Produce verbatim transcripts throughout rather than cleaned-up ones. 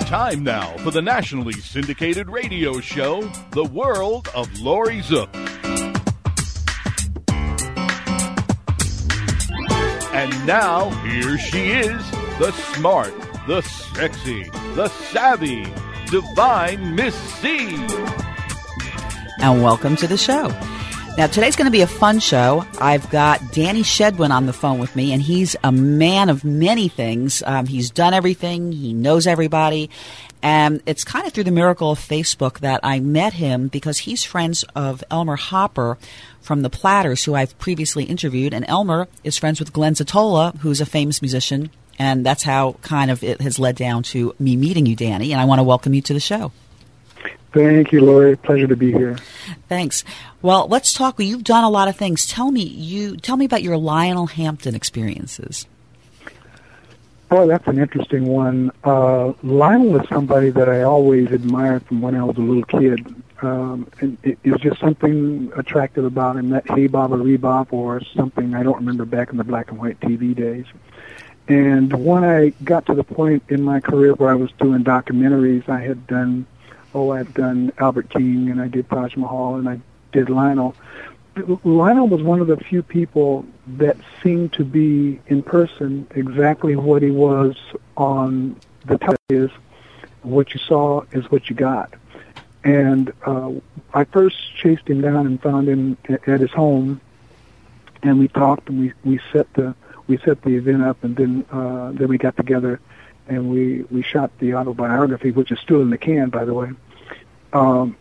Time now for the nationally syndicated radio show, The World of Laurie Zook. And now, here she is, the smart, the sexy, the savvy, divine Miss C. And welcome to the show. Now, today's going to be a fun show. I've got Danny Shedwin on the phone with me, and he's a man of many things. Um, he's done everything. He knows everybody. And it's kind of through the miracle of Facebook that I met him because he's friends of Elmer Hopper from the Platters, who I've previously interviewed. And Elmer is friends with Glenn Zatola, who's a famous musician. And that's how kind of it has led down to me meeting you, Danny. And I want to welcome you to the show. Thank you, Laurie. Pleasure to be here. Thanks. Well, let's talk. You've done a lot of things. Tell me, you tell me about your Lionel Hampton experiences. Oh, that's an interesting one. Uh, Lionel is somebody that I always admired from when I was a little kid. Um, and it, it was just something attractive about him, that Hey Bob or Rebop or something I don't remember back in the black and white T V days. And when I got to the point in my career where I was doing documentaries, I had done Oh, I've done Albert King, and I did Taj Mahal, and I did Lionel. Lionel was one of the few people that seemed to be, in person, exactly what he was on the television. What you saw is what you got. And uh, I first chased him down and found him at his home, and we talked, and we, we set the we set the event up, and then uh, then we got together. And we, we shot the autobiography, which is still in the can, by the way. Um,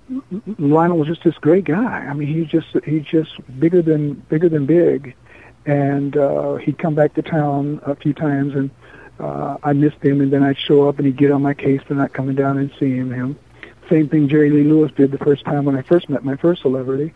Lionel was just this great guy. I mean, he just he just bigger than bigger than big, and uh, he'd come back to town a few times, and uh, I missed him, and then I'd show up, and he'd get on my case for not coming down and seeing him. Same thing Jerry Lee Lewis did the first time when I first met my first celebrity,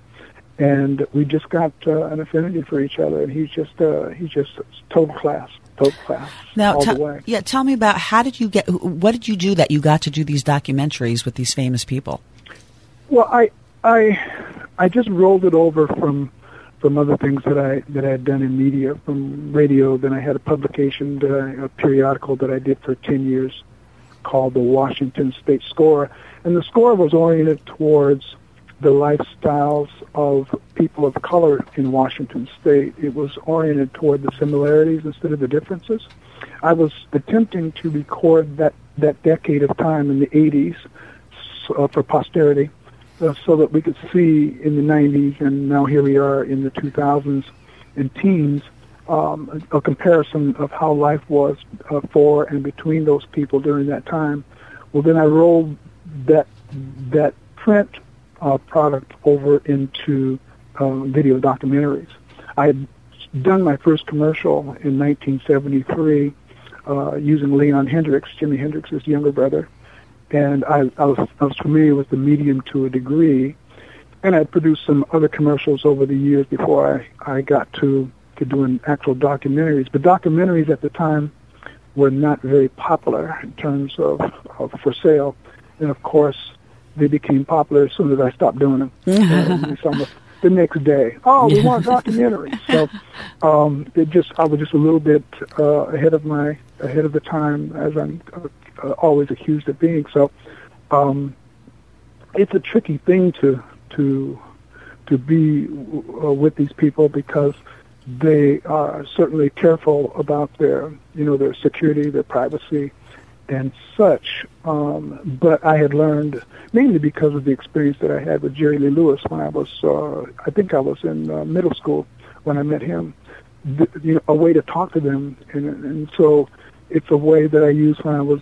and we just got uh, an affinity for each other, and he's just uh, he's just total class. Class, now, all t- the way. yeah, tell me about how did you get? What did you do that you got to do these documentaries with these famous people? Well, I, I, I just rolled it over from, from other things that I that I had done in media, from radio. Then I had a publication, that I, a periodical that I did for ten years, called the Washington State Score, and the Score was oriented towards the lifestyles of people of color in Washington State. It was oriented toward the similarities instead of the differences. I was attempting to record that, that decade of time in the eighties uh, for posterity uh, so that we could see in the nineties, and now here we are in the two thousands and teens, um, a, a comparison of how life was uh, for and between those people during that time. Well, then I rolled that that print Uh, product over into um, video documentaries. I had done my first commercial in nineteen seventy-three uh, using Leon Hendrix, Jimi Hendrix's younger brother, and I, I, was, I was familiar with the medium to a degree, and I produced some other commercials over the years before I, I got to, to doing actual documentaries. But documentaries at the time were not very popular in terms of, of for sale, and of course they became popular as soon as I stopped doing them. uh, it's almost the next day. Oh, we want documentaries. So um, it just I was just a little bit uh, ahead of my ahead of the time, as I'm uh, always accused of being. So um, it's a tricky thing to to to be uh, with these people because they are certainly careful about their you know their security, their privacy, and such, um, but I had learned, mainly because of the experience that I had with Jerry Lee Lewis when I was, uh, I think I was in uh, middle school when I met him, th- you know, a way to talk to them, and, and so it's a way that I used when I was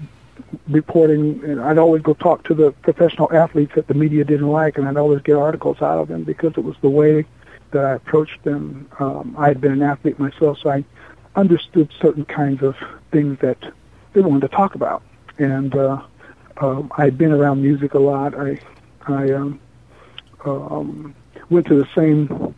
reporting, and I'd always go talk to the professional athletes that the media didn't like, and I'd always get articles out of them because it was the way that I approached them. Um, I had been an athlete myself, so I understood certain kinds of things that they wanted to talk about, and uh, um, I'd been around music a lot. I I um, um, went to the same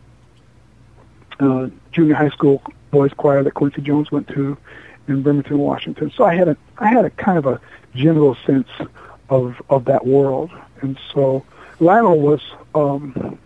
uh, junior high school boys choir that Quincy Jones went to in Bremerton, Washington. So I had a I had a kind of a general sense of of that world, and so Lionel was um,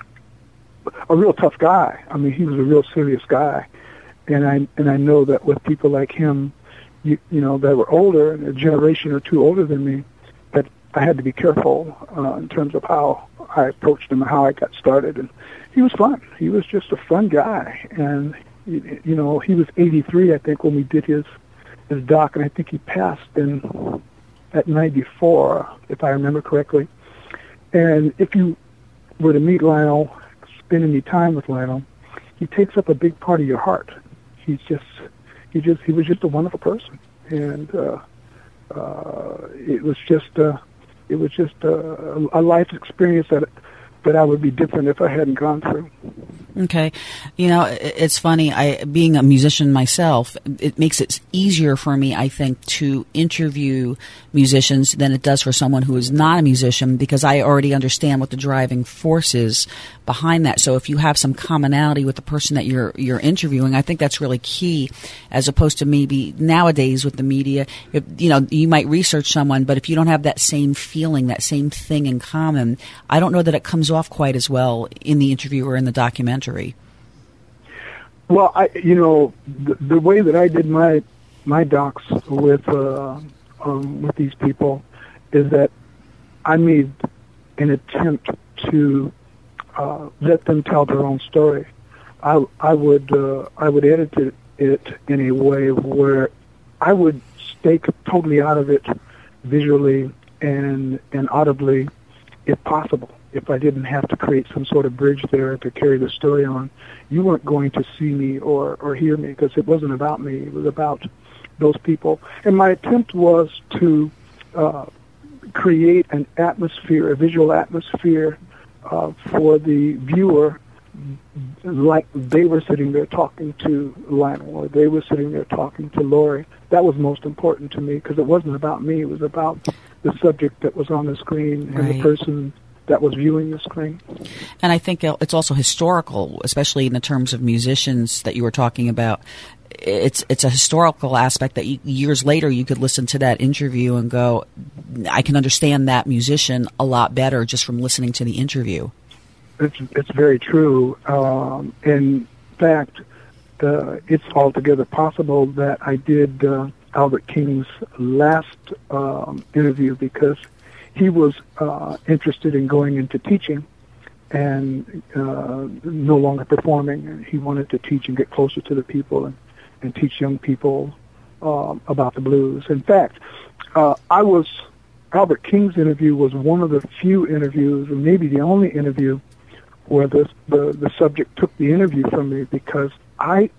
a real tough guy. I mean, he was a real serious guy, and I and I know that with people like him, you, you know, that were older, and a generation or two older than me, that I had to be careful uh, in terms of how I approached him and how I got started. And he was fun. He was just a fun guy. And, you, you know, he was eighty-three, I think, when we did his, his doc, and I think he passed in at ninety-four, if I remember correctly. And if you were to meet Lionel, spend any time with Lionel, he takes up a big part of your heart. He's just, he just, he was just a wonderful person, and uh, uh, it was just, uh, it was just uh, a life experience that that I would be different if I hadn't gone through. Okay. You know, it's funny. I, being a musician myself, it makes it easier for me, I think, to interview musicians than it does for someone who is not a musician, because I already understand what the driving force is behind that. So if you have some commonality with the person that you're you're interviewing, I think that's really key, as opposed to maybe nowadays with the media. If, you know, you might research someone, but if you don't have that same feeling, that same thing in common, I don't know that it comes off quite as well in the interview or in the documentary. Well, I, you know, the, the way that I did my my docs with uh, um, with these people is that I made an attempt to uh, let them tell their own story. I I would uh, I would edit it, it in a way where I would stay totally out of it visually and and audibly, if possible. If I didn't have to create some sort of bridge there to carry the story on, you weren't going to see me or, or hear me, because it wasn't about me. It was about those people. And my attempt was to uh, create an atmosphere, a visual atmosphere uh, for the viewer, like they were sitting there talking to Lionel, or they were sitting there talking to Lori. That was most important to me, because it wasn't about me. It was about the subject that was on the screen and right. the person that was viewing the screen. And I think it's also historical, especially in the terms of musicians that you were talking about. It's it's a historical aspect that you, years later you could listen to that interview and go, I can understand that musician a lot better just from listening to the interview. It's it's very true. Um, in fact, uh, it's altogether possible that I did uh, Albert King's last um, interview, because he was uh, interested in going into teaching and uh, no longer performing. He wanted to teach and get closer to the people and, and teach young people um, about the blues. In fact, uh, I was Albert King's interview was one of the few interviews, or maybe the only interview, where the, the, the subject took the interview from me, because I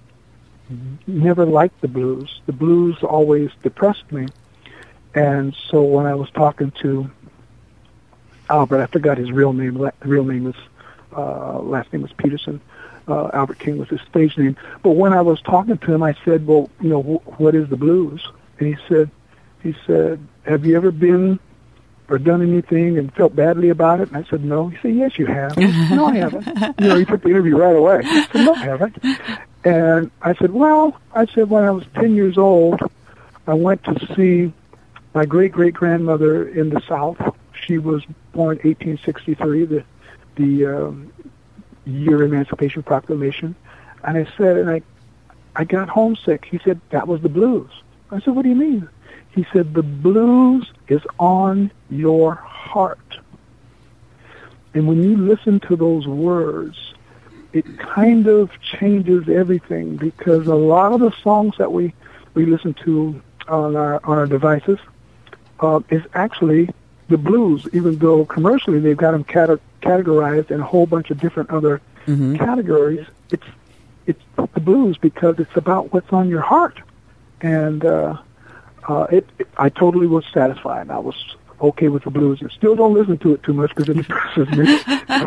never liked the blues. The blues always depressed me. And so when I was talking to Albert, I forgot his real name. La- real name was, uh, last name was Peterson. Uh, Albert King was his stage name. But when I was talking to him, I said, well, you know, wh- what is the blues? And he said, he said, have you ever been or done anything and felt badly about it? And I said, no. He said, yes, you have. I said, no, I haven't. You know, he took the interview right away. I said, no, I haven't. And I said, well, I said, when I was ten years old, I went to see my great-great-grandmother in the South. She was born eighteen sixty-three, the the um, year Emancipation Proclamation. And I said, and I, I got homesick. He said, that was the blues. I said, what do you mean? He said, the blues is on your heart. And when you listen to those words, it kind of changes everything, because a lot of the songs that we, we listen to on our on our devices uh, is actually the blues, even though commercially they've got them cate- categorized in a whole bunch of different other mm-hmm. categories. It's it's the blues because it's about what's on your heart, and uh, uh, it, it. I totally was satisfied. I was okay with the blues, and still don't listen to it too much because it depresses me.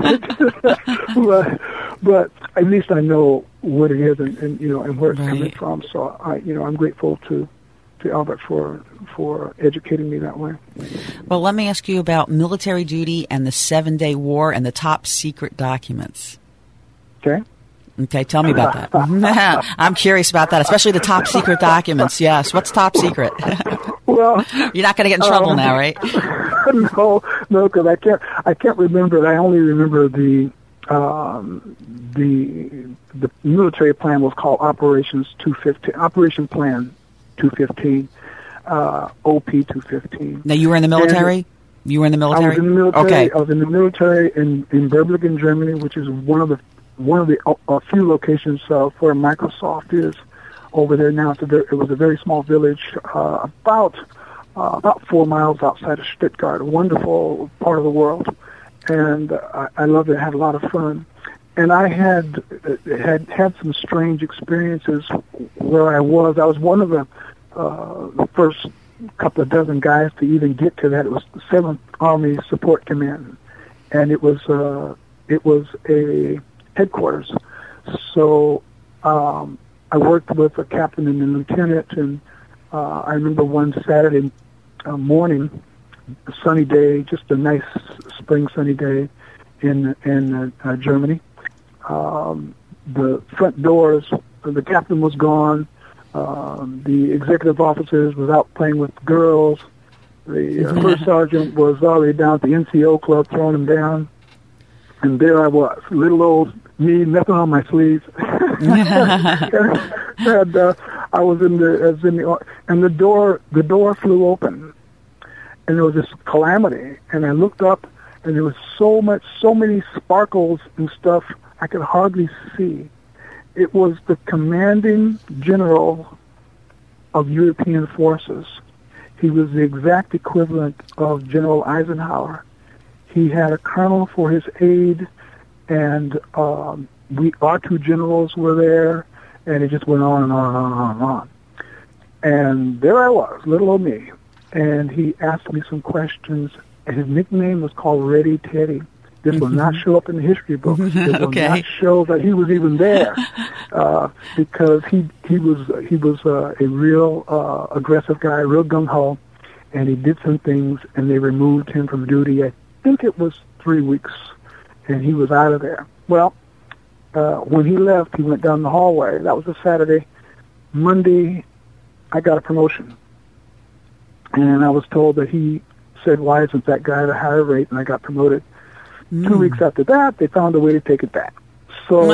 but, but at least I know what it is, and, and you know, and where it's right. coming from. So I, you know, I'm grateful to. to Albert for for educating me that way. Well, let me ask you about military duty and the Seven-Day War and the top secret documents. Okay. Okay, tell me about that. I'm curious about that, especially the top secret documents. Yes, what's top secret? Well, you're not going to get in trouble um, now, right? no, no, because I can't. I can't remember it. I only remember the um, the the military plan was called Operations two fifteen. Operation Plan. two fifteen, uh, O P two fifteen. Now, you were in the military? And you were in the military? I was in the military. Okay. I was in the military in, in Berblingen, Germany, which is one of the one of the uh, few locations uh, where Microsoft is over there now. It's a very, it was a very small village, uh, about uh, about four miles outside of Stuttgart, a wonderful part of the world. And uh, I loved it. I had a lot of fun. And I had uh, had had some strange experiences where I was. I was one of the, uh, the first couple of dozen guys to even get to that. It was the seventh Army Support Command, and it was uh, it was a headquarters. So um, I worked with a captain and a lieutenant, and uh, I remember one Saturday uh, morning, a sunny day, just a nice spring sunny day in in uh, uh, Germany. Um, the front doors, the captain was gone. Um, the executive officers was out playing with girls. The uh, first sergeant was already down at the N C O club throwing them down. And there I was, little old me, nothing on my sleeves. and uh, I was in the, I was in the, and the door, the door flew open, and there was this calamity. And I looked up, and there was so much, so many sparkles and stuff I could hardly see. It was the commanding general of European forces. He was the exact equivalent of General Eisenhower. He had a colonel for his aide, and um, we, our two generals were there, and it just went on and on and on and on. And there I was, little old me, and he asked me some questions, and his nickname was called Ready Teddy. This will not show up in the history books. It will Okay. not show that he was even there, uh, because he he was he was uh, a real uh, aggressive guy, real gung ho, and he did some things, and they removed him from duty. I think it was three weeks, and he was out of there. Well, uh, when he left, he went down the hallway. That was a Saturday. Monday, I got a promotion, and I was told that he said, "Why isn't that guy at a higher rate?" And I got promoted. Mm. Two weeks after that, they found a way to take it back. So,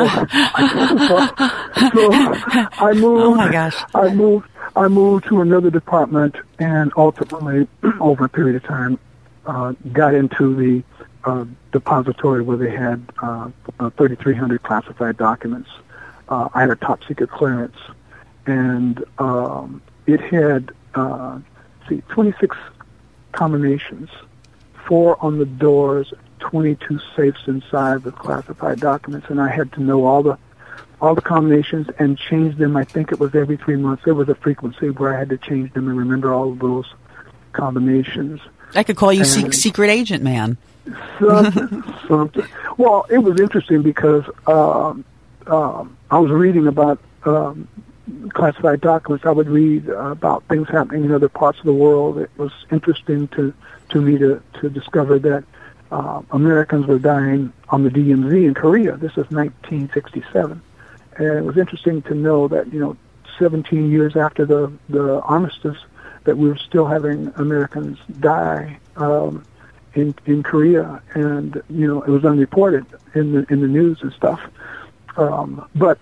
I, so, so I moved. Oh my gosh! I moved. I moved to another department, and ultimately, over a period of time, uh, got into the uh, depository where they had uh, uh, thirty-three hundred classified documents. Uh, I had a top secret clearance, and um, it had uh, see twenty-six combinations, four on the doors, twenty-two safes inside with classified documents, and I had to know all the all the combinations and change them. I think it was every three months. There was a frequency where I had to change them and remember all of those combinations. I could call you and se- secret agent man. Something, something. Well, it was interesting because um, um, I was reading about um, classified documents. I would read uh, about things happening in other parts of the world. It was interesting to, to me to, to discover that uh, Americans were dying on the D M Z in Korea. This is nineteen sixty-seven. And it was interesting to know that, you know, seventeen years after the, the armistice, that we were still having Americans die um, in in Korea, and you know it was unreported in the in the news and stuff. Um, but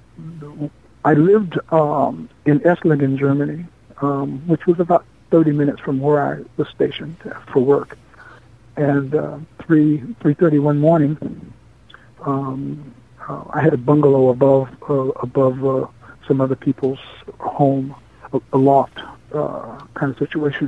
I lived um, in Esslingen, Germany, um, which was about thirty minutes from where I was stationed for work. And uh, three three thirty one morning, um, uh, I had a bungalow above uh, above uh, some other people's home, a, a loft uh, kind of situation.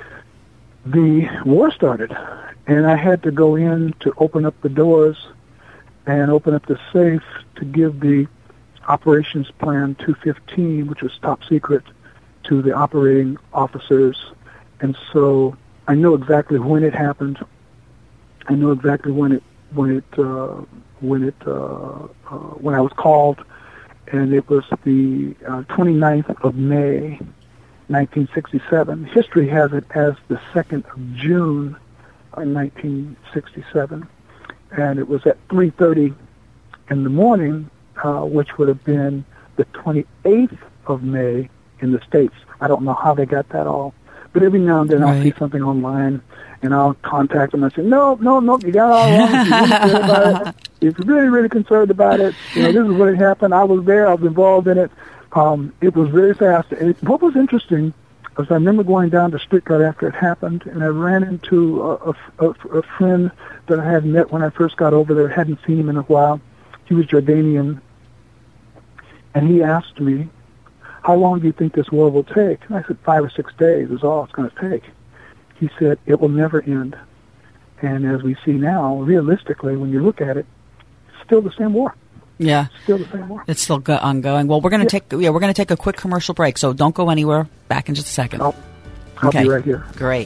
The war started, and I had to go in to open up the doors and open up the safe to give the operations plan two fifteen, which was top secret, to the operating officers. And so I know exactly when it happened. I know exactly when it when it uh, when it uh, uh, when I was called, and it was the uh, twenty-ninth of May, nineteen sixty-seven. History has it as the second of June, in nineteen sixty-seven, and it was at three thirty in the morning, uh, which would have been the twenty-eighth of May in the States. I don't know how they got that all, but every now and then Right. I'll see something online, and I'll contact them and say, no, no, no, you got it all wrong. If you're really concerned about it, if you're really, really concerned about it, you know, this is what happened. I was there. I was involved in it. Um, it was very fast. It, what was interesting was I remember going down to Stuttgart after it happened, and I ran into a, a, a friend that I had met when I first got over there. Hadn't seen him in a while. He was Jordanian, and he asked me, how long do you think this war will take? And I said, five or six days is all it's going to take. He said, it will never end. And as we see now, realistically, when you look at it, it's still the same war. Yeah, still the same war. It's still go- ongoing. Well, we're going to yeah. take yeah we're going to take a quick commercial break, so don't go anywhere. Back in just a second. I'll, I'll okay. be right here. Great.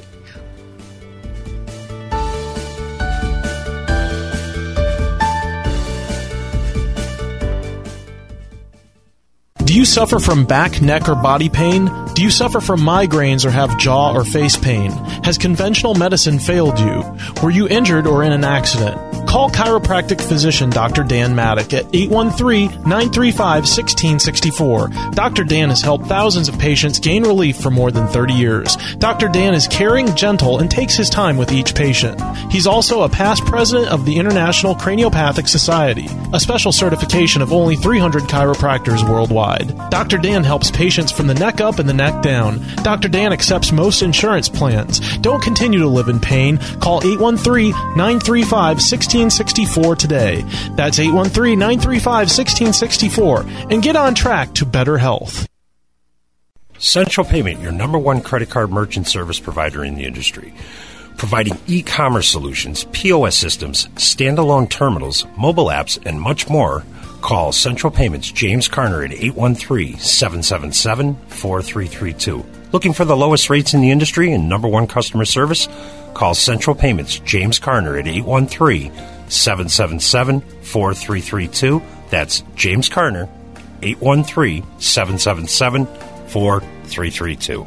Do you suffer from back, neck, or body pain? Do you suffer from migraines or have jaw or face pain? Has conventional medicine failed you? Were you injured or in an accident? Call chiropractic physician Doctor Dan Maddock at eight one three, nine three five, one six six four. Doctor Dan has helped thousands of patients gain relief for more than thirty years. Doctor Dan is caring, gentle, and takes his time with each patient. He's also a past president of the International Craniopathic Society, a special certification of only three hundred chiropractors worldwide. Doctor Dan helps patients from the neck up and the neck down. Doctor Dan accepts most insurance plans. Don't continue to live in pain. Call eight one three, nine three five, one six six four today. That's eight one three, nine three five, one six six four and get on track to better health. Central Payment, your number one credit card merchant service provider in the industry. Providing e-commerce solutions, P O S systems, standalone terminals, mobile apps, and much more. Call Central Payments James Carner at eight one three, seven seven seven, four three three two. Looking for the lowest rates in the industry and number one customer service? Call Central Payments James Carner at eight one three, seven seven seven, four three three two. That's James Carner, eight one three, seven seven seven, four three three two.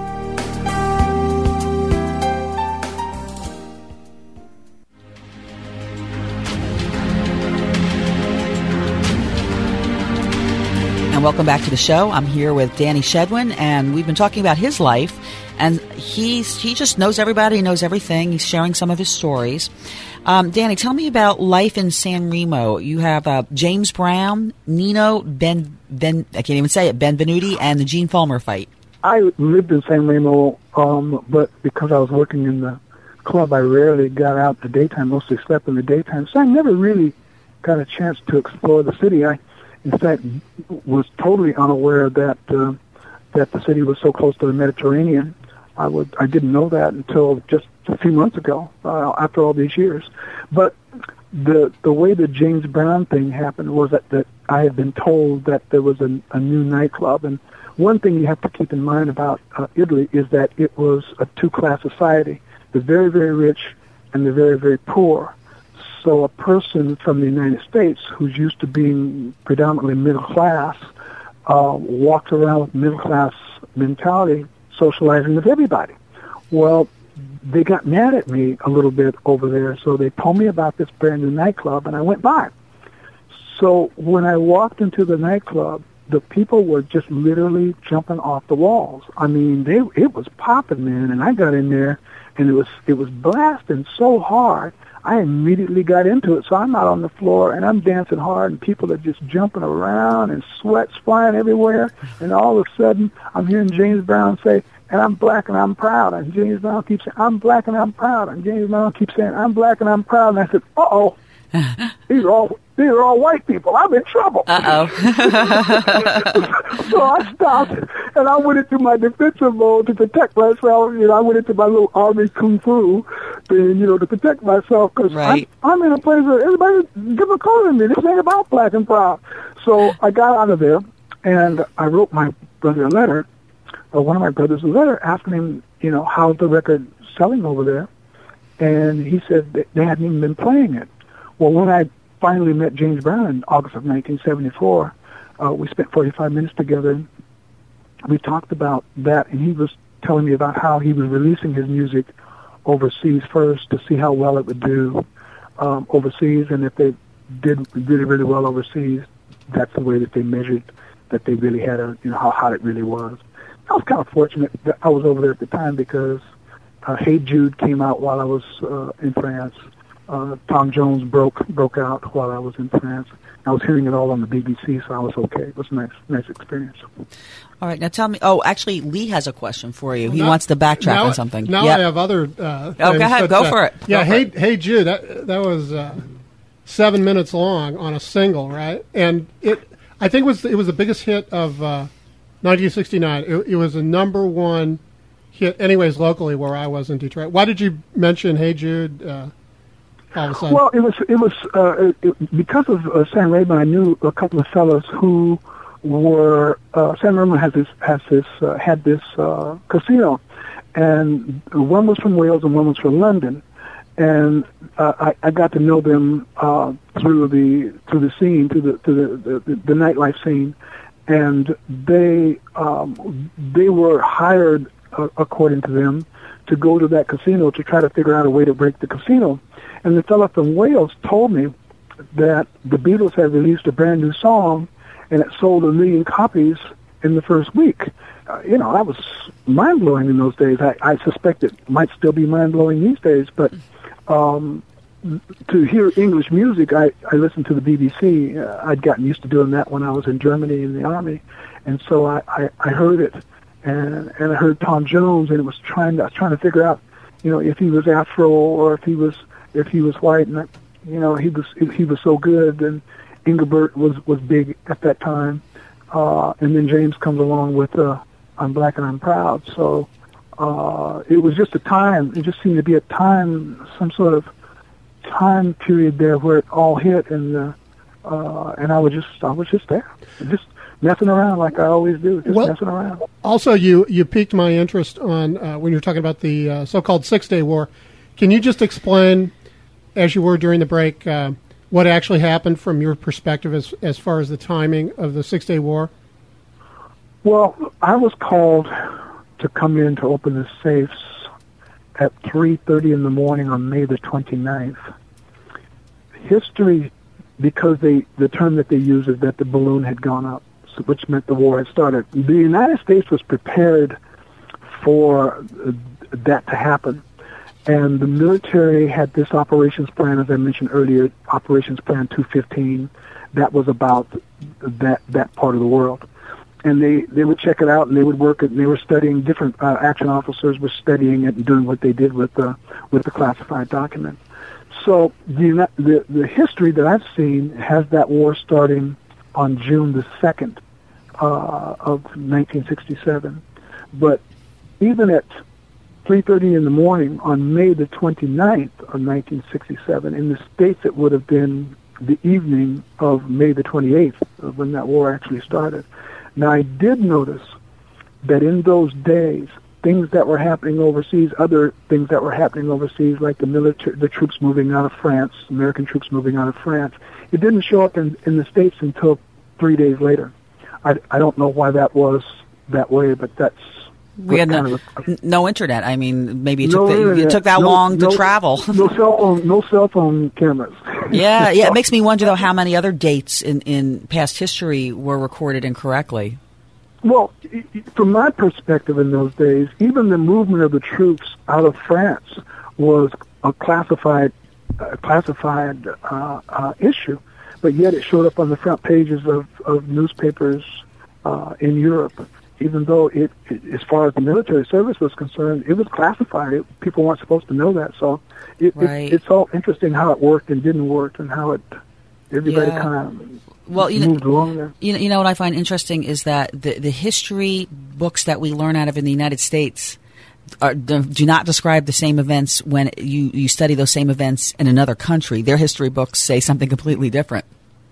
And welcome back to the show. I'm here with Danny Shedwin, and we've been talking about his life. And he's he just knows everybody, he knows everything. He's sharing some of his stories. Um, Danny, tell me about life in San Remo. You have uh, James Brown, Nino, Ben, Ben, I can't even say it, Benvenuti, and the Gene Fulmer fight. I lived in San Remo, um, but because I was working in the club, I rarely got out in the daytime, mostly slept in the daytime. So I never really got a chance to explore the city. I In fact, was totally unaware that uh, that the city was so close to the Mediterranean. I would I didn't know that until just a few months ago, uh, after all these years. But the the way the James Brown thing happened was that, that I had been told that there was a, a new nightclub. And one thing you have to keep in mind about uh, Italy is that it was a two-class society: the very, very rich and the very, very poor. So a person from the United States who's used to being predominantly middle class uh, walked around with middle class mentality, socializing with everybody. Well, they got mad at me a little bit over there, so they told me about this brand new nightclub, and I went by. So when I walked into the nightclub, the people were just literally jumping off the walls. I mean, they it was popping, man, and I got in there, and it was it was blasting so hard. I immediately got into it. So I'm out on the floor, and I'm dancing hard, and people are just jumping around, and sweat's flying everywhere. And all of a sudden, I'm hearing James Brown say, and I'm black and I'm proud. And James Brown keeps saying, I'm black and I'm proud. And James Brown keeps saying, I'm black and I'm proud. And I said, uh-oh, these are all these are all white people. I'm in trouble. Uh-oh. So I stopped, and I went into my defensive mode to protect myself. You know, I went into my little army kung fu thing, you know, to protect myself, because right. I'm, I'm in a place where everybody give a call to me. This ain't about black and proud. So I got out of there, and I wrote my brother a letter, or one of my brothers a letter, asking him, you know, how's the record selling over there? And he said that they hadn't even been playing it. Well, when I finally met James Brown in August of nineteen seventy-four, uh, we spent forty-five minutes together. We talked about that, and he was telling me about how he was releasing his music overseas first to see how well it would do um, overseas, and if they did really, really well overseas, that's the way that they measured that they really had a, you know, how hot it really was. I was kind of fortunate that I was over there at the time, because uh, Hey Jude came out while I was uh, in France, uh, Tom Jones broke broke out while I was in France. I was hearing it all on the B B C, so I was okay. It was a nice, nice experience. All right, now tell me. Oh, actually, Lee has a question for you. He now, wants to backtrack now, on something. Now yep. I have other. Uh, oh, go ahead, but, go uh, for it. Yeah, go hey, it. hey, Jude. That that was uh, seven minutes long on a single, right? And it, I think, was it was the biggest hit of uh, nineteen sixty-nine. It, it was a number one hit, anyways, locally where I was in Detroit. Why did you mention Hey Jude? Uh, all of a sudden? Well, it was it was uh, it, because of uh, San Raymond. I knew a couple of fellows who were uh, San Raymond has this has this uh, had this uh, casino, and one was from Wales and one was from London, and uh, I, I got to know them uh, through the through the scene, through the through the, the, the nightlife scene, and they um, they were hired, uh, according to them, to go to that casino to try to figure out a way to break the casino. And the fellow from Wales told me that the Beatles had released a brand new song, and it sold a million copies in the first week. Uh, you know, that was mind-blowing in those days. I, I suspect it might still be mind-blowing these days, but um, to hear English music, I, I listened to the B B C. Uh, I'd gotten used to doing that when I was in Germany in the Army, and so I, I, I heard it, and and I heard Tom Jones, and it was trying to, I was trying to figure out, you know, if he was Afro or if he was if he was white, and you know, he was he was so good, and Engelbert was was big at that time, uh, and then James comes along with uh, I'm Black and I'm Proud. So uh, it was just a time. It just seemed to be a time, some sort of time period there where it all hit, and uh, uh, and I was just I was just there, just messing around like I always do, just well, messing around. Also, you you piqued my interest on uh, when you were talking about the uh, so-called Six-Day War. Can you just explain, as you were during the break, uh, what actually happened from your perspective as as far as the timing of the Six-Day War? Well, I was called to come in to open the safes at three thirty in the morning on May the twenty-ninth. History, because they the term that they use is that the balloon had gone up, so, which meant the war had started. The United States was prepared for uh, that to happen. And the military had this operations plan, as I mentioned earlier, Operations Plan two fifteen, that was about that that part of the world. And they, they would check it out, and they would work it, and they were studying, different uh, action officers were studying it and doing what they did with the, with the classified document. So the, the, the history that I've seen has that war starting on June the second uh, of nineteen sixty-seven. But even at three thirty in the morning on May the twenty-ninth of nineteen sixty-seven. In the States, it would have been the evening of May the twenty-eighth, of when that war actually started. Now, I did notice that in those days, things that were happening overseas, other things that were happening overseas, like the military, the troops moving out of France, American troops moving out of France, it didn't show up in, in the States until three days later. I, I don't know why that was that way, but that's We had no, a, no internet. I mean, maybe it took, no the, internet, it took that no, long to no, travel. no cell phone, no cell phone cameras. yeah, yeah. It makes me wonder though how many other dates in, in past history were recorded incorrectly. Well, from my perspective in those days, even the movement of the troops out of France was a classified, uh, classified uh, uh, issue, but yet it showed up on the front pages of, of newspapers uh, in Europe. Even though it, it, as far as the military service was concerned, it was classified. It, people weren't supposed to know that. So it, right. it, it's all interesting how it worked and didn't work, and how it everybody yeah. kind of well, you moved know, along there. You know, you know what I find interesting is that the the history books that we learn out of in the United States are, do not describe the same events when you, you study those same events in another country. Their history books say something completely different.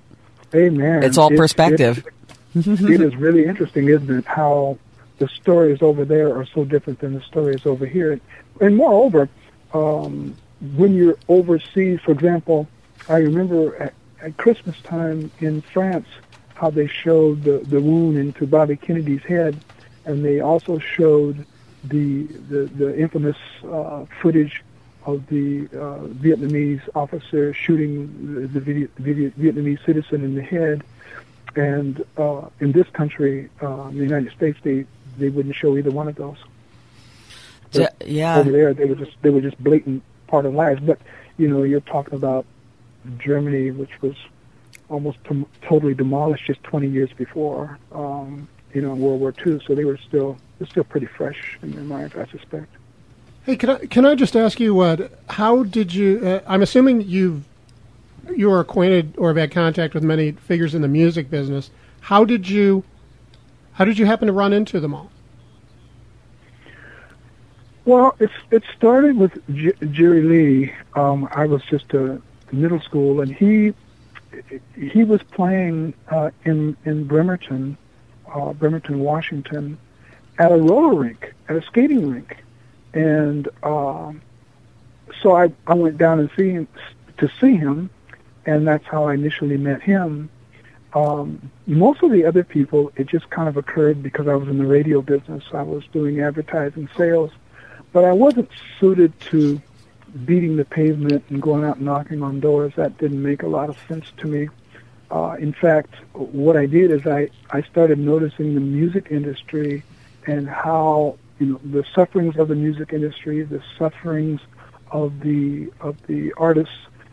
Amen. It's all it, perspective. It, it is really interesting, isn't it, how the stories over there are so different than the stories over here. And moreover, um, when you're overseas, for example, I remember at, at Christmas time in France how they showed the, the wound into Bobby Kennedy's head, and they also showed the the, the infamous uh, footage of the uh, Vietnamese officer shooting the, the, video, the video, Vietnamese citizen in the head. And uh, in this country, uh, in the United States, they, they wouldn't show either one of those. So, yeah. Over there, they were just they were just blatant part of lives. But you know, you're talking about Germany, which was almost t- totally demolished just twenty years before, um, you know, in World War Two. So they were still they're still pretty fresh in their minds, I suspect. Hey, can I can I just ask you, uh, how did you? Uh, I'm assuming you've you are acquainted or have had contact with many figures in the music business. How did you? How did you happen to run into them all? Well, it's it started with J- Jerry Lee. Um, I was just a middle school, and he he was playing uh, in in Bremerton, uh, Bremerton, Washington, at a roller rink, at a skating rink, and uh, so I I went down and see him, to see him, and that's how I initially met him. Um, most of the other people, it just kind of occurred because I was in the radio business. I was doing advertising sales. But I wasn't suited to beating the pavement and going out knocking on doors. That didn't make a lot of sense to me. Uh, in fact, what I did is I, I started noticing the music industry and how, you know, the sufferings of the music industry, the sufferings of the of the artists.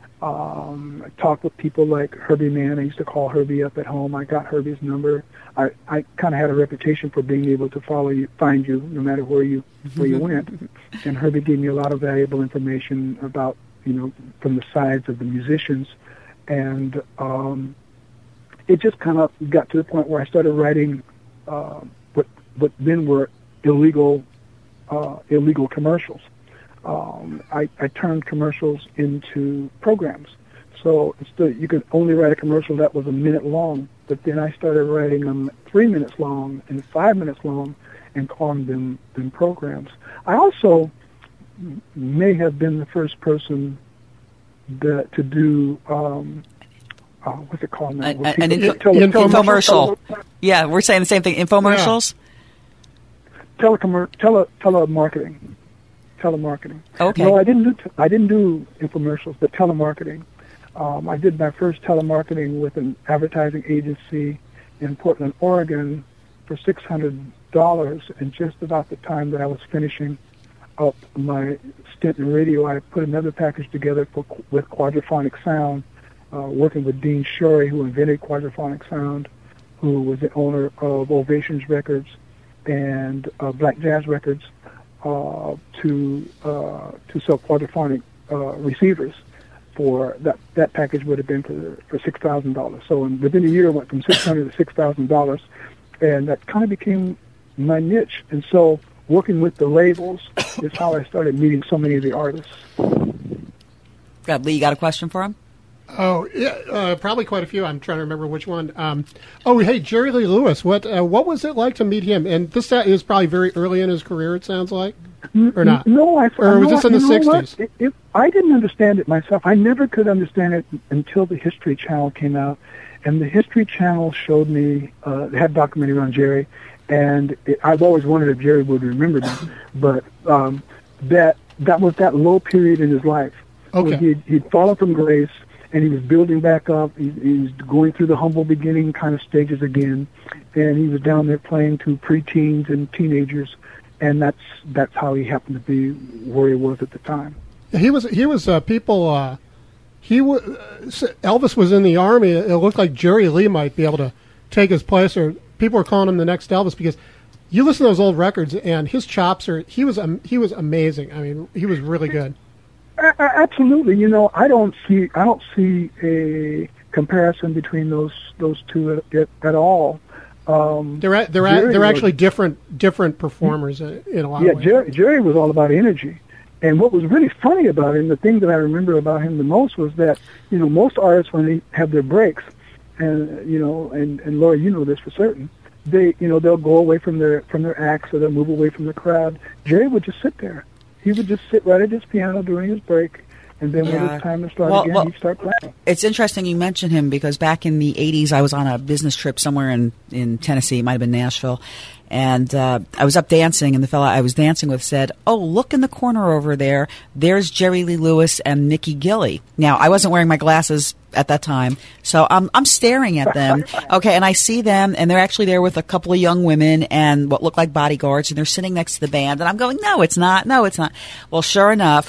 Um, I talked with people like Herbie Mann. I used to call Herbie up at home. I got Herbie's number. I, I kind of had a reputation for being able to follow you, find you, no matter where you where you went. And Herbie gave me a lot of valuable information about, you know, from the sides of the musicians. And um, it just kind of got to the point where I started writing uh, what what then were illegal uh, illegal commercials. Um, I, I turned commercials into programs. So instead, you could only write a commercial that was a minute long, but then I started writing them three minutes long and five minutes long and calling them, them programs. I also may have been the first person that, to do, um, uh, what's it called now? An, an info, tele, infomercial. Tele, yeah, we're saying the same thing. Infomercials? Yeah. Telecommer- tele, telemarketing. Telemarketing. Okay. No, I didn't do t- I didn't do infomercials, but telemarketing. Um, I did my first telemarketing with an advertising agency in Portland, Oregon, for six hundred dollars. And just about the time that I was finishing up my stint in radio, I put another package together for, with Quadraphonic Sound, uh, working with Dean Shorey, who invented Quadraphonic Sound, who was the owner of Ovations Records and uh, Black Jazz Records. Uh, to uh, to sell quadraphonic uh, receivers for that that package would have been for for six thousand dollars. So in, within a year, it went from six hundred to six thousand dollars, and that kind of became my niche. And so working with the labels is how I started meeting so many of the artists. God, Lee, you got a question for him? Oh, yeah, uh, probably quite a few. I'm trying to remember which one. Um, oh, hey, Jerry Lee Lewis. What uh, what was it like to meet him? And this uh, is probably very early in his career, it sounds like, or not? No, I. Or was no, this in the sixties? It, it, I didn't understand it myself. I never could understand it until the History Channel came out, and the History Channel showed me. Uh, they had a documentary on Jerry, and it, I've always wondered if Jerry would remember me, but um, that that was that low period in his life. Okay. He'd, he'd fallen from grace. And he was building back up. He, he was going through the humble beginning kind of stages again, and he was down there playing to preteens and teenagers, and that's that's how he happened to be where he was at the time. He was he was uh, people. Uh, he w- Elvis was in the army. It looked like Jerry Lee might be able to take his place, or people were calling him the next Elvis because you listen to those old records, and his chops are. He was um, he was amazing. I mean, he was really good. Absolutely, you know, I don't see I don't see a comparison between those those two at, at all. Um, they're they're Jerry they're actually was, different different performers in a lot yeah, of ways. Jerry, Jerry was all about energy, and what was really funny about him, the thing that I remember about him the most was that, you know, most artists when they have their breaks, and you know, and and Laura, you know this for certain, they you know they'll go away from their from their acts or they'll move away from the crowd. Jerry would just sit there. He would just sit right at his piano during his break, and then yeah. when it's time to start well, again, well, he'd start playing. It's interesting you mention him because back in the eighties, I was on a business trip somewhere in, in Tennessee. It might have been Nashville. And uh, I was up dancing, and the fella I was dancing with said, "Oh, look in the corner over there. There's Jerry Lee Lewis and Mickey Gilley." Now, I wasn't wearing my glasses at that time, so I'm I'm staring at them. Okay, and I see them, and they're actually there with a couple of young women and what look like bodyguards, and they're sitting next to the band. And I'm going, "No, it's not. No, it's not." Well, sure enough,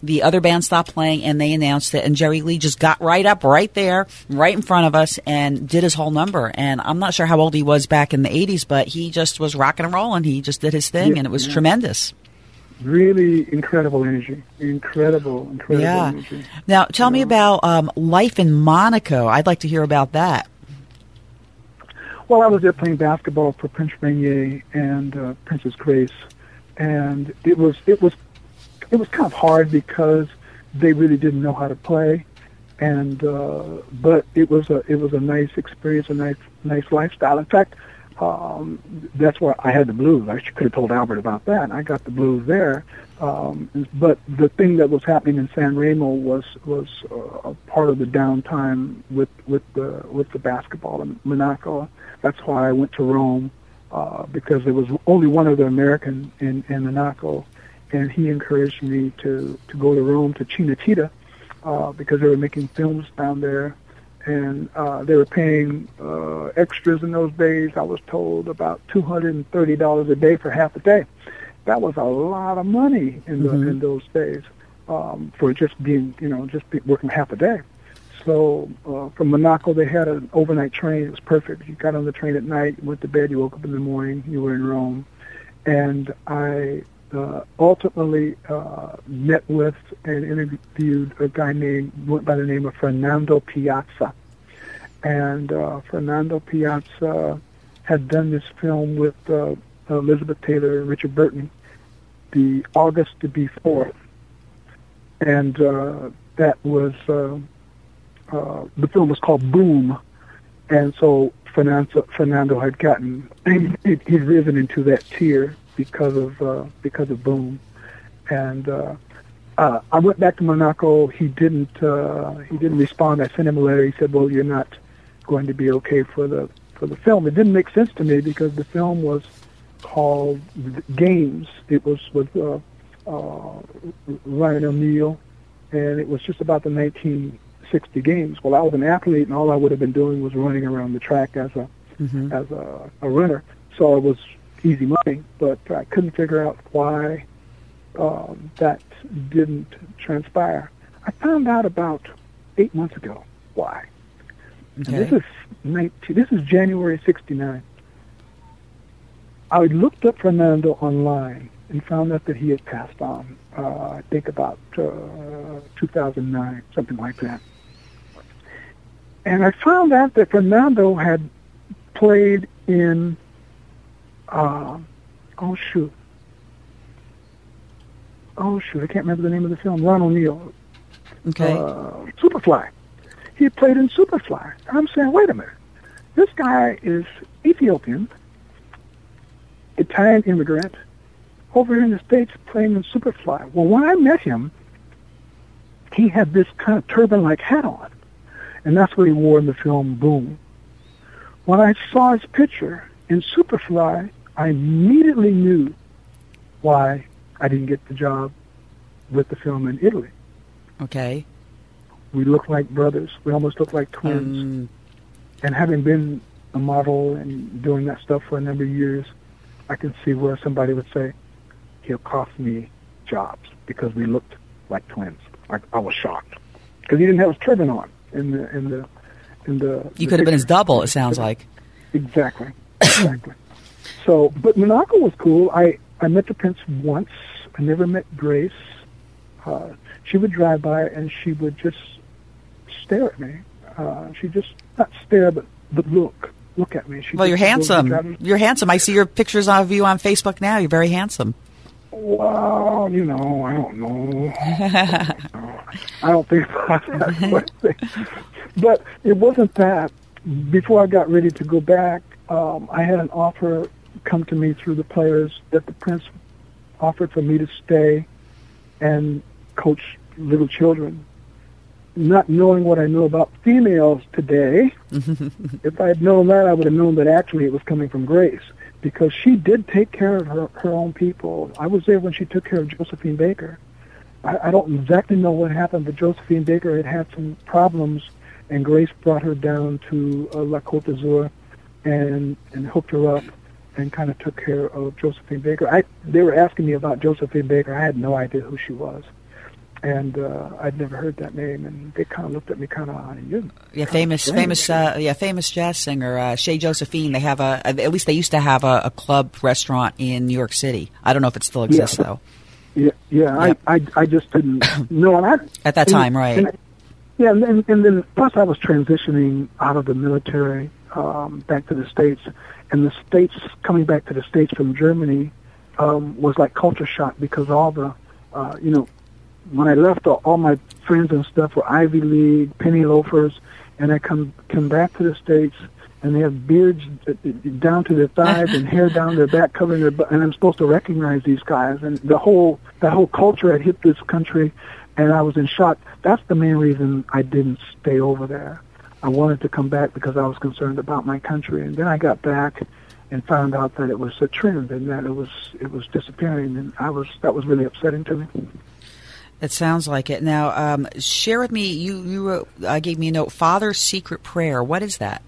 the other band stopped playing, and they announced it, and Jerry Lee just got right up right there, right in front of us, and did his whole number. And I'm not sure how old he was back in the eighties, but he just was rocking and rolling. He just did his thing, yeah, and it was yeah. tremendous. Really incredible energy. Incredible, incredible Yeah. energy. Now, tell You me know? about um, life in Monaco. I'd like to hear about that. Well, I was there playing basketball for Prince Rainier and uh, Princess Grace, and it was it was it was kind of hard because they really didn't know how to play, and uh, but it was a it was a nice experience, a nice nice lifestyle. In fact, um, that's why I had the blues. I could have told Albert about that. I got the blues there, um, but the thing that was happening in San Remo was was uh, a part of the downtime with with the with the basketball in Monaco. That's why I went to Rome, uh, because there was only one other American in, in Monaco, and he encouraged me to, to go to Rome, to Cinecittà, uh, because they were making films down there, and uh, they were paying uh, extras in those days. I was told about two hundred thirty dollars a day for half a day. That was a lot of money in, the, Mm-hmm. in those days um, for just being, you know, just be, working half a day. So uh, from Monaco, they had an overnight train. It was perfect. You got on the train at night, went to bed, you woke up in the morning, you were in Rome. And I uh, ultimately uh, met with and interviewed a guy named, went by the name of Fernando Piazza. And uh, Fernando Piazza had done this film with uh, Elizabeth Taylor and Richard Burton, the August to Be Fourth. And uh, that was... Uh, Uh, the film was called Boom, and so Fernando, Fernando had gotten he, he'd risen into that tier because of uh, because of Boom, and uh, uh, I went back to Monaco. He didn't uh, he didn't respond. I sent him a letter. He said, "Well, you're not going to be okay for the for the film." It didn't make sense to me because the film was called Games. It was with uh, uh, Ryan O'Neal, and it was just about the nineteen sixty games. Well, I was an athlete, and all I would have been doing was running around the track as a mm-hmm. as a, a runner. So it was easy money, but I couldn't figure out why um, that didn't transpire. I found out about eight months ago why. Okay. And this is nineteen, this is January sixty-nine. I looked up Fernando online and found out that he had passed on. Uh, I think about uh, two thousand nine, something like that. And I found out that Fernando had played in, uh, oh shoot, oh shoot, I can't remember the name of the film, Ron O'Neal, Okay. uh, Superfly. He had played in Superfly. And I'm saying, wait a minute, this guy is Ethiopian, Italian immigrant, over here in the States playing in Superfly. Well, when I met him, he had this kind of turban-like hat on. And that's what he wore in the film Boom. When I saw his picture in Superfly, I immediately knew why I didn't get the job with the film in Italy. Okay. We looked like brothers. We almost looked like twins. Um, And having been a model and doing that stuff for a number of years, I could see where somebody would say, he'll cost me jobs because we looked like twins. I, I was shocked because he didn't have his turban on in the in the in the. you the could have been his picture. double, it sounds like. Exactly, exactly. So, but Monaco was cool. I I met the prince once. I never met Grace. Uh, she would drive by and she would just stare at me. Uh, she just not stare, but but look. Look at me. She Well, you're handsome. You're handsome. I see your pictures of you on Facebook now. You're very handsome. Well, you know, I don't know. I don't think about that. But it wasn't that. Before I got ready to go back, um, I had an offer come to me through the players that the Prince offered for me to stay and coach little children. Not knowing what I know about females today, if I had known that, I would have known that actually it was coming from Grace, because she did take care of her, her own people. I was there when she took care of Josephine Baker. I, I don't exactly know what happened, but Josephine Baker had had some problems, and Grace brought her down to uh, La Côte d'Azur and, and hooked her up and kind of took care of Josephine Baker. I, they were asking me about Josephine Baker. I had no idea who she was. and uh, I'd never heard that name, and they kind of looked at me kind of, you yeah, famous, famous, uh, yeah, famous jazz singer uh, Shea Josephine. They have a, at least they used to have a, a club restaurant in New York City. I don't know if it still exists yeah. though. Yeah, yeah, Yep. I, I, I just didn't know, and I, At that and- time, right. and- yeah, and then, and then plus I was transitioning out of the military um, back to the States, and the States, coming back to the States from Germany um, was like culture shock, because all the, uh, you know, when I left, all, all my friends and stuff were Ivy League, penny loafers, and I come come back to the States, and they have beards down to their thighs and hair down their back covering their butt, and I'm supposed to recognize these guys, and the whole the whole culture had hit this country, and I was in shock. That's the main reason I didn't stay over there. I wanted to come back because I was concerned about my country, and then I got back and found out that it was a trend and that it was it was disappearing, and I was that was really upsetting to me. It sounds like it. Now, um, share with me. You you wrote, uh, gave me a note. Father's Secret Prayer. What is that?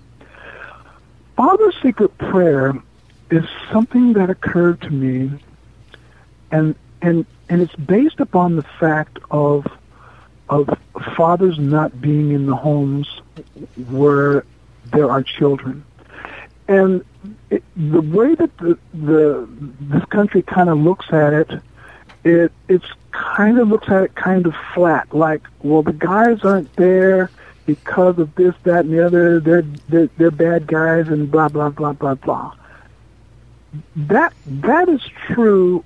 Father's Secret Prayer is something that occurred to me, and and and it's based upon the fact of of fathers not being in the homes where there are children, and it, the way that the, the this country kind of looks at it, it it's kind of looks at it kind of flat, like, well, the guys aren't there because of this, that, and the other. They're they're, they're bad guys, and blah blah blah blah blah. That that is true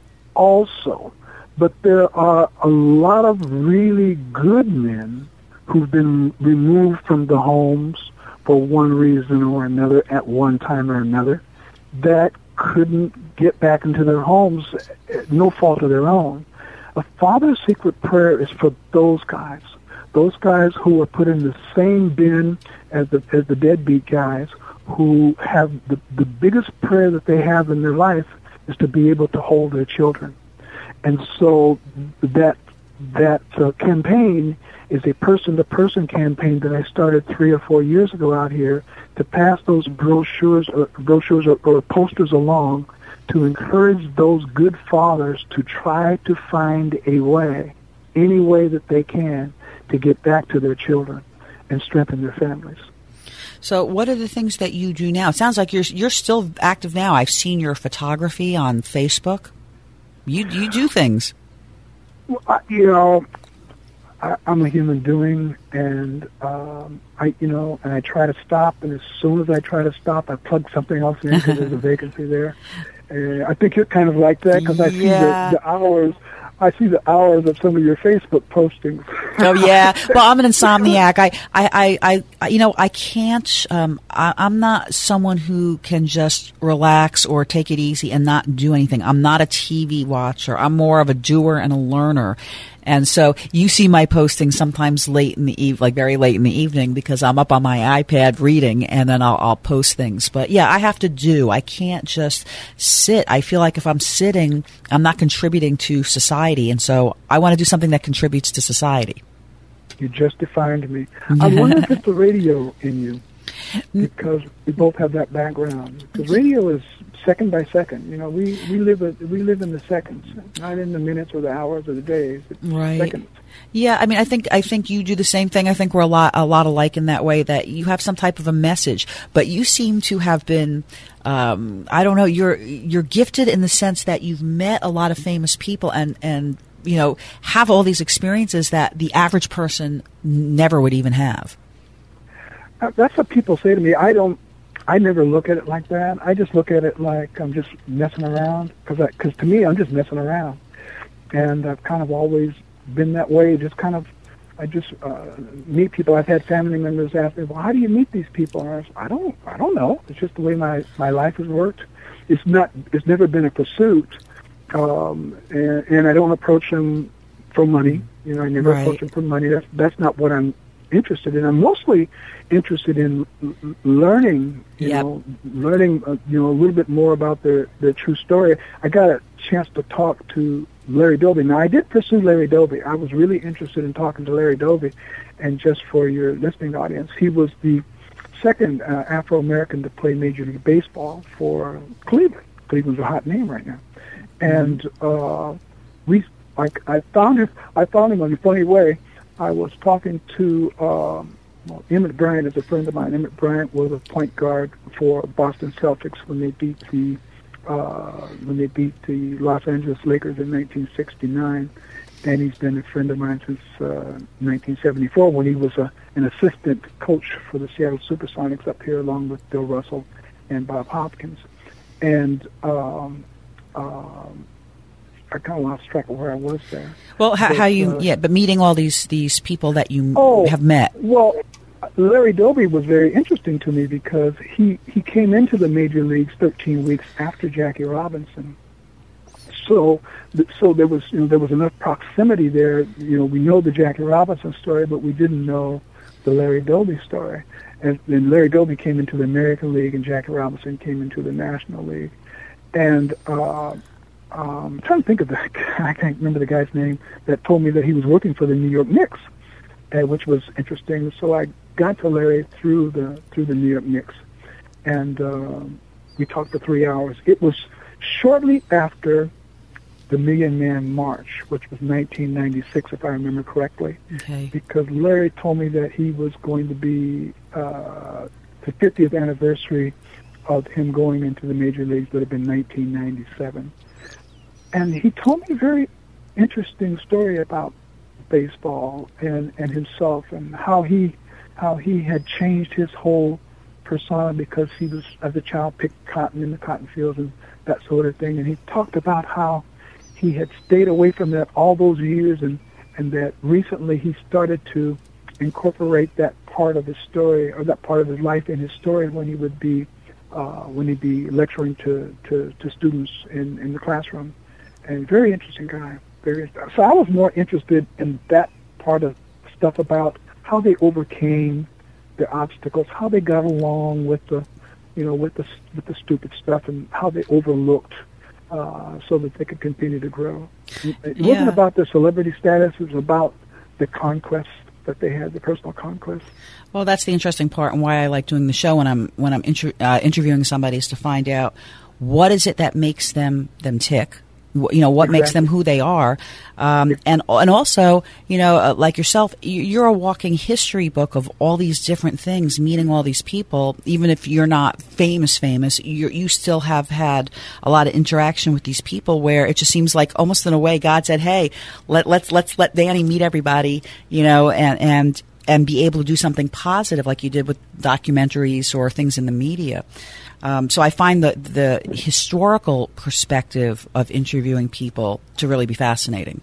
also, but there are a lot of really good men who've been removed from the homes for one reason or another at one time or another that couldn't get back into their homes, no fault of their own. A Father's Secret Prayer is for those guys, those guys who are put in the same bin as the as the deadbeat guys, who have the, the biggest prayer that they have in their life is to be able to hold their children. And so that that uh, campaign is a person-to-person campaign that I started three or four years ago out here to pass those brochures or, brochures or, or posters along to encourage those good fathers to try to find a way, any way that they can, to get back to their children and strengthen their families. So what are the things that you do now? It sounds like you're you're still active now. I've seen your photography on Facebook. You you do things. Well, I, you know, I, I'm a human doing, and um, I you know, and I try to stop. And as soon as I try to stop, I plug something else in because there's a vacancy there. And I think you're kind of like that because I see Yeah. the, the hours. I see the hours of some of your Facebook postings. Oh yeah, well I'm an insomniac. I, I, I, I you know, I can't. Um, I, I'm not someone who can just relax or take it easy and not do anything. I'm not a T V watcher. I'm more of a doer and a learner. And so you see my posting sometimes late in the eve, like very late in the evening, because I'm up on my iPad reading, and then I'll, I'll post things. But yeah, I have to do. I can't just sit. I feel like if I'm sitting, I'm not contributing to society, and so I want to do something that contributes to society. You just defined me. I wonder if it's the radio in you, because we both have that background. The radio is second by second. You know, we we live a, we live in the seconds, not in the minutes or the hours or the days. It's Right. seconds. Yeah, I mean, I think I think you do the same thing. I think we're a lot a lot alike in that way, that you have some type of a message, but you seem to have been, um, I don't know, you're you're gifted in the sense that you've met a lot of famous people and and you know have all these experiences that the average person never would even have. Uh, That's what people say to me. I don't. I never look at it like that. I just look at it like I'm just messing around, because because to me I'm just messing around, and I've kind of always been that way. Just kind of, I just uh, meet people. I've had family members ask me, "Well, how do you meet these people?" And I, was, I don't. I don't know. It's just the way my my life has worked. It's not. It's never been a pursuit, um, and, and I don't approach them for money. You know, I never Right. approach them for money. That's that's not what I'm interested in. I'm mostly interested in l- l- learning, you Yep. know, learning, uh, you know, a little bit more about their, their true story. I got a chance to talk to Larry Doby. Now, I did pursue Larry Doby. I was really interested in talking to Larry Doby. And just for your listening audience, he was the second uh, Afro-American to play Major League Baseball for Cleveland. Cleveland's a hot name right now. And uh, we I, I found him. I found him in a funny way. I was talking to um, well, Emmett Bryant is a friend of mine. Emmett Bryant was a point guard for Boston Celtics when they beat the uh, when they beat the Los Angeles Lakers in nineteen sixty-nine, and he's been a friend of mine since uh, nineteen seventy-four when he was a, an assistant coach for the Seattle Supersonics up here, along with Bill Russell and Bob Hopkins. And um, um, I kind of lost track of where I was there. Well, how, but, how you, uh, yeah, but meeting all these, these people that you oh, have met. Well, Larry Doby was very interesting to me because he, he came into the major leagues thirteen weeks after Jackie Robinson. So, so there was, you know, there was enough proximity there. You know, we know the Jackie Robinson story, but we didn't know the Larry Doby story. And then Larry Doby came into the American League, and Jackie Robinson came into the National League. And uh, um, I'm trying to think of that guy. I can't remember the guy's name that told me that he was working for the New York Knicks, uh, which was interesting. So I got to Larry through the through the New York Knicks, and uh, we talked for three hours. It was shortly after the Million Man March, which was nineteen ninety-six, if I remember correctly. Okay. Because Larry told me that he was going to be uh, the fiftieth anniversary of him going into the major leagues would have been nineteen ninety-seven. And he told me a very interesting story about baseball and, and himself and how he how he had changed his whole persona because he was, as a child, picked cotton in the cotton fields and that sort of thing. And he talked about how he had stayed away from that all those years, and, and that recently he started to incorporate that part of his story, or that part of his life in his story when he would be uh, when he'd be lecturing to, to, to students in, in the classroom. And very interesting guy. Very so I was more interested in that part of stuff about how they overcame their obstacles, how they got along with the, you know, with the with the stupid stuff, and how they overlooked. Uh, so that they could continue to grow. It Yeah. wasn't about their celebrity status. It was about the conquest that they had, the personal conquest. Well, that's the interesting part, and why I like doing the show when I'm when I'm inter- uh, interviewing somebody, is to find out what is it that makes them them tick. You know, what Exactly. makes them who they are, um, and and also, you know, uh, like yourself, you're a walking history book of all these different things, meeting all these people. Even if you're not famous, famous, you you still have had a lot of interaction with these people, where it just seems like, almost in a way, God said, "Hey, let let's let's let Danny meet everybody," you know, and and and be able to do something positive, like you did with documentaries or things in the media. Um, so I find the the historical perspective of interviewing people to really be fascinating.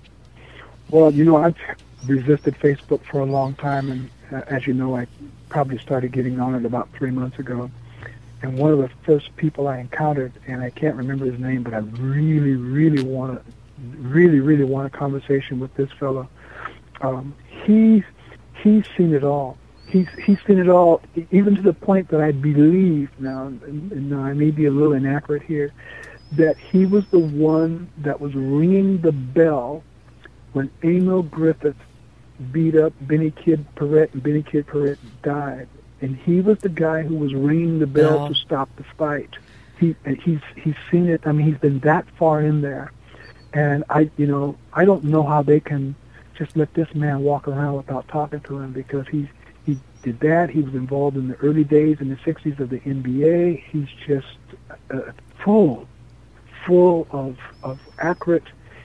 Well, you know, I've resisted Facebook for a long time, and uh, as you know, I probably started getting on it about three months ago. And one of the first people I encountered, and I can't remember his name, but I really, really want to, really, really want a conversation with this fellow. Um, he he's seen it all. He's he's seen it all, even to the point that I believe now, and, and I may be a little inaccurate here, that he was the one that was ringing the bell when Emil Griffith beat up Benny Kid Paret, and Benny Kid Paret died, and he was the guy who was ringing the bell Bell. to stop the fight. He and he's he's seen it. I mean, he's been that far in there, and I you know I don't know how they can just let this man walk around without talking to him, because he's. He did that. He was involved in the early days in the sixties of the N B A. He's just uh, full, full of of accurate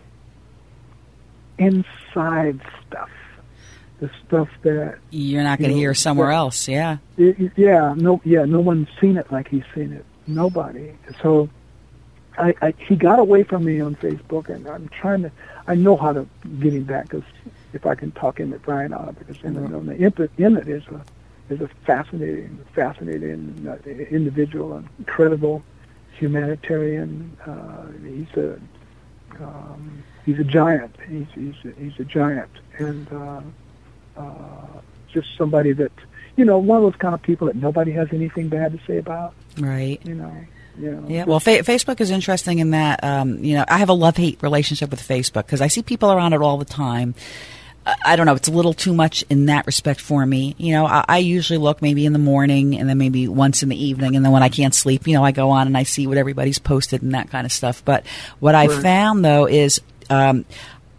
inside stuff. The stuff that You're not going to you know, hear somewhere that- else. Yeah. it- it- yeah, no, yeah, no one's seen it like he's seen it. Nobody. So, I, I he got away from me on Facebook, and I'm trying to. I know how to get him back, because if I can talk Emmett Bryant out of it, because Emmett, Emmett, Emmett is a is a fascinating, fascinating uh, individual, an incredible humanitarian. Uh, he's a um, he's a giant. He's he's a, he's a giant, and uh, uh, just somebody that, you know, one of those kind of people that nobody has anything bad to say about. Right. You know. You know. Yeah, well, fa- Facebook is interesting in that, um, you know, I have a love-hate relationship with Facebook, because I see people around it all the time. I, I don't know, it's a little too much in that respect for me. You know, I, I usually look maybe in the morning, and then maybe once in the evening, and then when I can't sleep, you know, I go on and I see what everybody's posted and that kind of stuff. But what I Right. found, though, is um,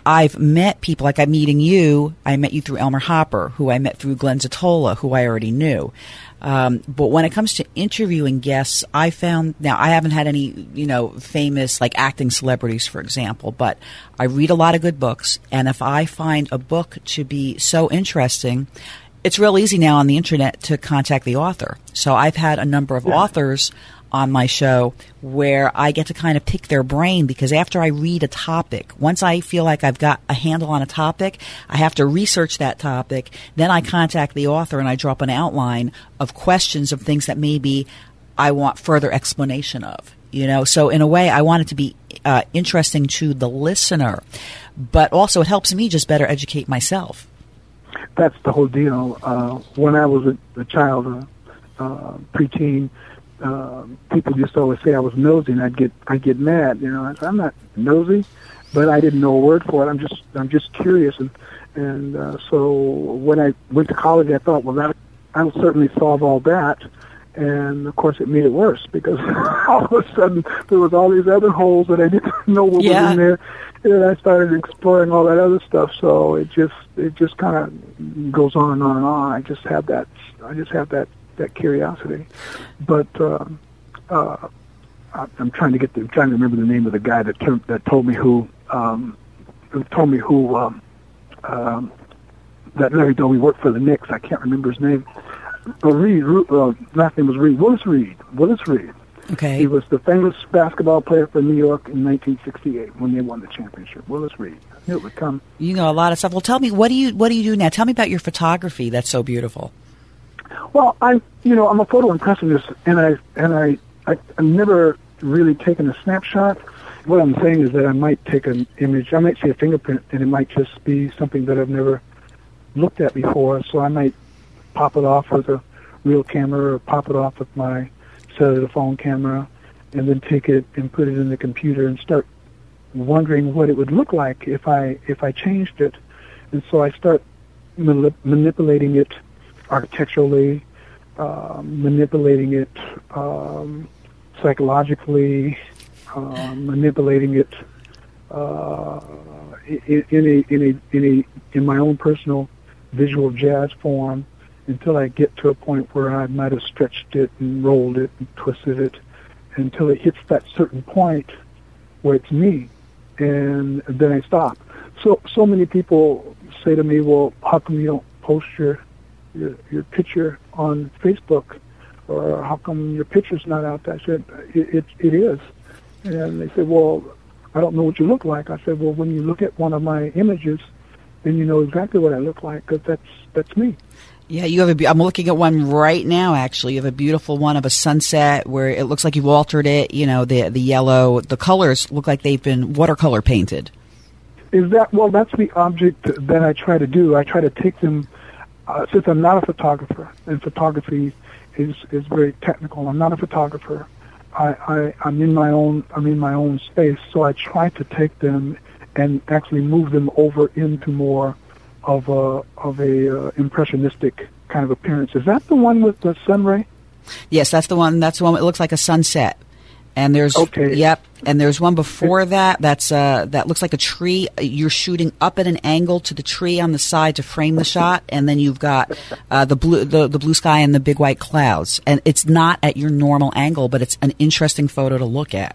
I've met people, like I'm meeting you. I met you through Elmer Hopper, who I met through Glenn Zatola, who I already knew. Um, but when it comes to interviewing guests, I found, now I haven't had any, you know, famous like acting celebrities, for example, but I read a lot of good books. And if I find a book to be so interesting, it's real easy now on the internet to contact the author. So I've had a number of yeah. authors on my show where I get to kind of pick their brain, because after I read a topic, once I feel like I've got a handle on a topic, I have to research that topic. Then I contact the author and I drop an outline of questions of things that maybe I want further explanation of. You know, so in a way, I want it to be uh, interesting to the listener, but also it helps me just better educate myself. That's the whole deal. Uh, when I was a, a child, uh, uh, preteen, Uh, people just always say I was nosy, and I'd get I'd get mad. You know, I said, I'm not nosy, but I didn't know a word for it. I'm just I'm just curious, and and uh, so when I went to college, I thought, well, that I'll certainly solve all that, and of course, it made it worse, because all of a sudden there was all these other holes that I didn't know what yeah. was in there, and I started exploring all that other stuff. So it just it just kind of goes on and on and on. I just have that I just have that. that curiosity, but uh, uh, I'm trying to get the, trying to remember the name of the guy that t- that told me who um, who told me who um, um, that Larry Doby worked for the Knicks. I can't remember his name. Uh, Reed, uh, last name was Reed. Willis Reed. Willis Reed. Okay. He was the famous basketball player for New York in nineteen sixty-eight when they won the championship. Willis Reed. I knew it would come. You know a lot of stuff. Well, tell me, what do you what do you do now? Tell me about your photography. That's so beautiful. Well, I, you know, I'm a photo impressionist, and I and I, I I've never really taken a snapshot. What I'm saying is that I might take an image, I might see a fingerprint, and it might just be something that I've never looked at before. So I might pop it off with a real camera, or pop it off with my cellular phone camera, and then take it and put it in the computer and start wondering what it would look like if I if I changed it. And so I start manip- manipulating it. architecturally, uh, manipulating it um, psychologically, uh, manipulating it uh, in, in a in a in a in my own personal visual jazz form, until I get to a point where I might have stretched it and rolled it and twisted it until it hits that certain point where it's me, and then I stop. So so many people say to me, "Well, how come you don't post your Your, your picture on Facebook, or how come your picture's not out there?" I said, it, it, it is. And they said, "Well, I don't know what you look like." I said, "Well, when you look at one of my images, then you know exactly what I look like, because that's, that's me." Yeah, you have a, I'm looking at one right now, actually. You have a beautiful one of a sunset where it looks like you've altered it. You know, the, the yellow, the colors look like they've been watercolor painted. Is that, well, that's the object that I try to do. I try to take them. Uh, since I'm not a photographer, and photography is, is very technical, I'm not a photographer. I, I I'm in my own I'm in my own space, so I try to take them and actually move them over into more of a of a uh, impressionistic kind of appearance. Is that the one with the sun ray? Yes, that's the one. That's the one. It looks like a sunset. And there's okay. Yep, and there's one before that. That's uh, that looks like a tree. You're shooting up at an angle to the tree on the side to frame the shot, and then you've got uh, the blue the, the blue sky and the big white clouds. And it's not at your normal angle, but it's an interesting photo to look at.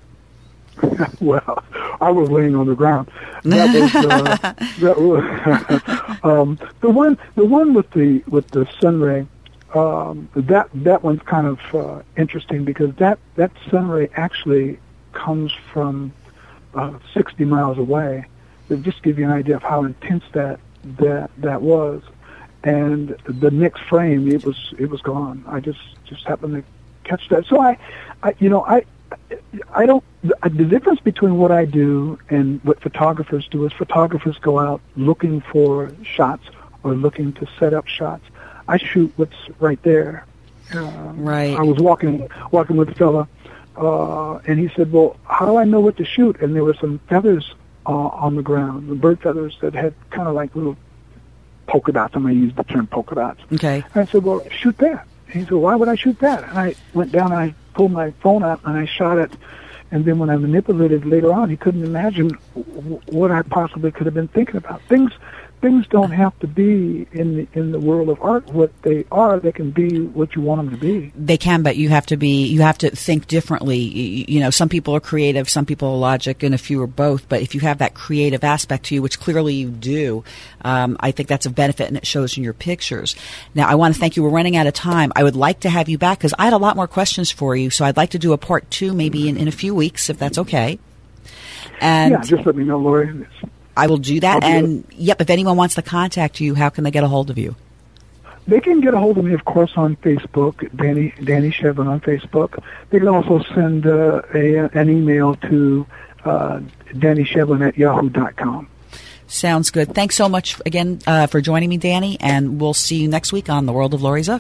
Well, I was laying on the ground. That was, uh, that was um, the one the one with the with the sun ray. Um, that that one's kind of uh, interesting, because that, that sun ray actually comes from uh, sixty miles away. To just give you an idea of how intense that that that was, and the next frame it was it was gone. I just just happened to catch that. So I, I you know I I don't the, the difference between what I do and what photographers do is photographers go out looking for shots or looking to set up shots. I shoot what's right there. Uh, right. I was walking walking with a fella, uh, and he said, "Well, how do I know what to shoot?" And there were some feathers uh, on the ground, the bird feathers that had kind of like little polka dots. I'm going to use the term polka dots. Okay. And I said, "Well, shoot that." And he said, "Why would I shoot that?" And I went down and I pulled my phone out and I shot it, And then when I manipulated later on, he couldn't imagine w- what I possibly could have been thinking about. Things things don't have to be in the in the world of art what they are. They can be what you want them to be. They can, but you have to be. You have to think differently. You, you know, some people are creative, some people are logic, and a few are both. But if you have that creative aspect to you, which clearly you do, um, I think that's a benefit, and it shows in your pictures. Now, I want to thank you. We're running out of time. I would like to have you back because I had a lot more questions for you. So I'd like to do a part two, maybe in, in a few weeks, if that's okay. And yeah, just let me know, Lori. I will do that. Do and, it. yep, if anyone wants to contact you, how can they get a hold of you? They can get a hold of me, of course, on Facebook, Danny Danny Shevlin on Facebook. They can also send uh, a, an email to uh, Danny Shevlin at yahoo dot com. Sounds good. Thanks so much again uh, for joining me, Danny, and we'll see you next week on The World of Lori Zook.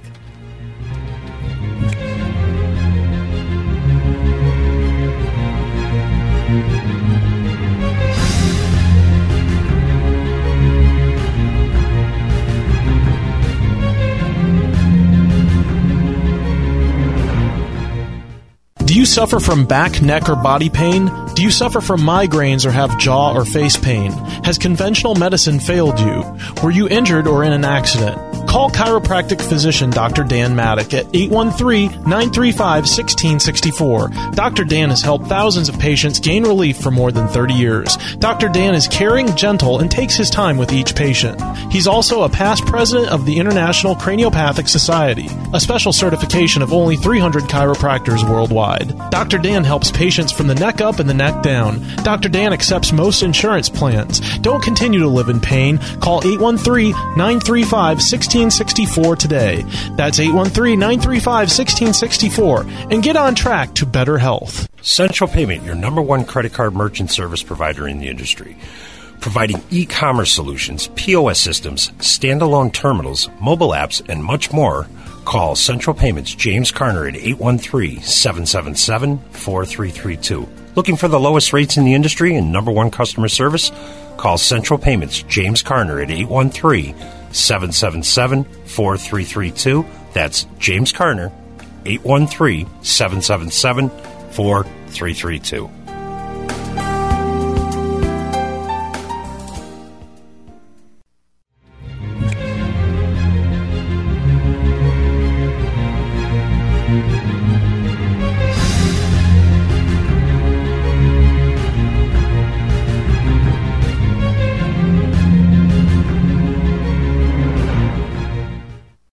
Do you suffer from back, neck, or body pain? Do you suffer from migraines or have jaw or face pain? Has conventional medicine failed you? Were you injured or in an accident? Call chiropractic physician Doctor Dan Maddock at eight one three, nine three five, one six six four. Doctor Dan has helped thousands of patients gain relief for more than thirty years. Doctor Dan is caring, gentle, and takes his time with each patient. He's also a past president of the International Craniopathic Society, a special certification of only three hundred chiropractors worldwide. Doctor Dan helps patients from the neck up and the neck down. Doctor Dan accepts most insurance plans. Don't continue to live in pain. Call eight one three, nine three five, one six six four today. That's eight one three, nine three five, one six six four and get on track to better health. Central Payment, your number one credit card merchant service provider in the industry. Providing e-commerce solutions, P O S systems, standalone terminals, mobile apps, and much more. Call Central Payments James Carner at eight one three, seven seven seven, four three three two. Looking for the lowest rates in the industry and number one customer service? Call Central Payments James Carner at eight one three, seven seven seven, four three three two. That's James Carner, eight one three, seven seven seven, four three three two.